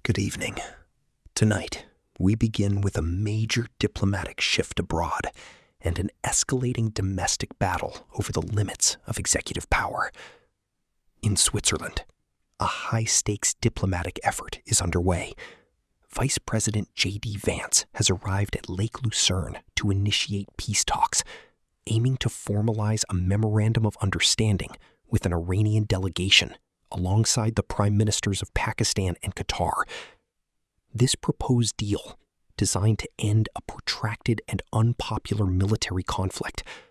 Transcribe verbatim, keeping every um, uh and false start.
Good evening. Tonight, we begin with a major diplomatic shift abroad and an escalating domestic battle over the limits of executive power. In Switzerland, a high-stakes diplomatic effort is underway. Vice President J D Vance has arrived at Lake Lucerne to initiate peace talks, aiming to formalize a memorandum of understanding with an Iranian delegation alongside the prime ministers of Pakistan and Qatar. This proposed deal, designed to end a protracted and unpopular military conflict,